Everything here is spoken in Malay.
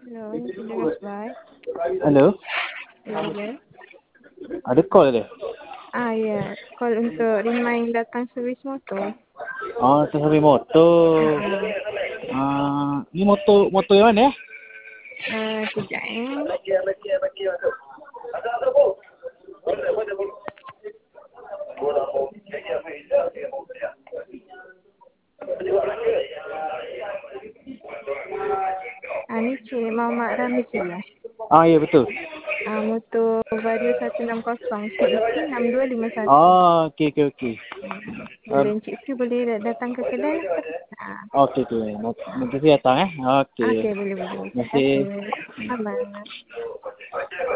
Hello, ini Cik Rasbai. Hello, Ya, ya. ada call ke? Ya. Call untuk remind datang servis motor. Terus motor. Ah, Ni motor yang mana? Kejap Ni Cik Muhammad Ramzi lah. Ya betul. Motor Vario 160 CEC 6251. Okey. Bila Encik free boleh datang ke kedai lah. Okey. Nanti saya datang Okey, Okey. boleh. Terima Terima kasih. kasih. Abang.